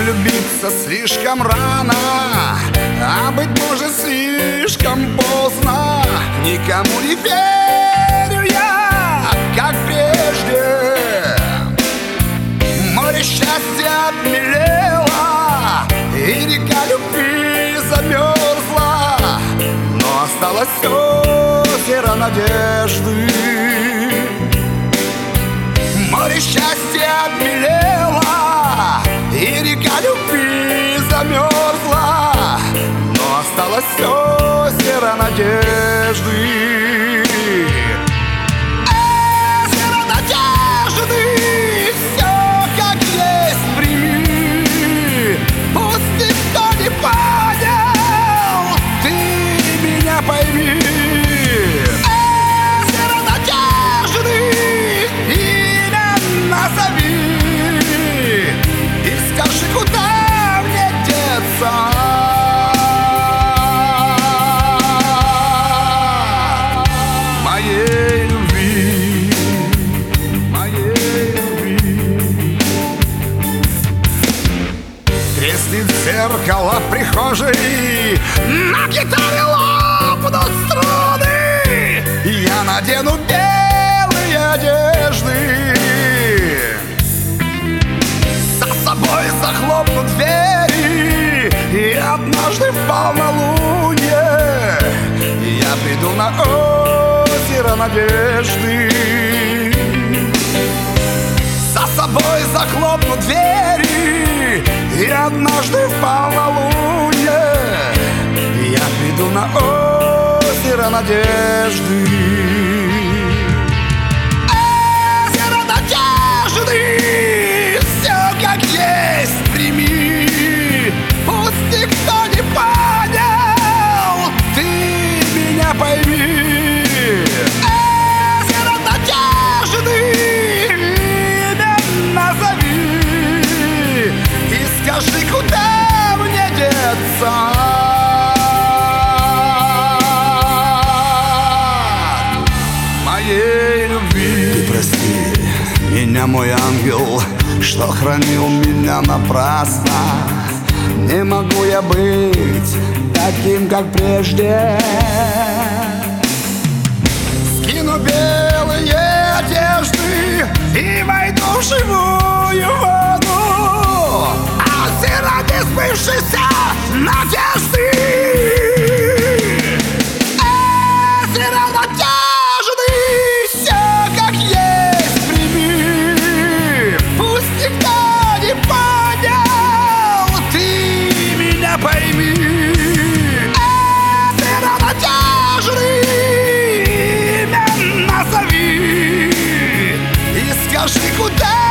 влюбиться слишком рано, а быть может слишком поздно. Никому не верю я, как прежде. Море счастья обмелело, и река любви замерзла, но осталось озеро надежды. Море счастья обмелело, и река любви замерзла, но осталось озеро надежды. Озеро надежды, все как есть прими. Пусть никто не понял, ты меня пойми. Озеро надежды, имя назови и скажи, куда мне деться. Моей любви, моей любви. Треснет зеркало в прихожей, на гитаре лопнут струны, и я надену белые одежды. За собой захлопну двери, и однажды в полнолуние я приду на озеро надежды. За собой захлопну двери, и однажды в полнолуние я приду на озеро надежды. Озеро надежды, все как есть прими. Пусть никто не понял, ты меня пойми. Озеро надежды, имя назови и скажи, куда мне деться. Моей любви. Ты прости меня, мой ангел, что хранил меня напрасно. Не могу я быть таким, как прежде. Скину белые одежды и войду в живую воду. Озеро несбывшейся надежды. Озеро надежды, все как есть прими. Пусть никто не понял, ты меня пойми. Озеро надежды, имя назови и скажи, куда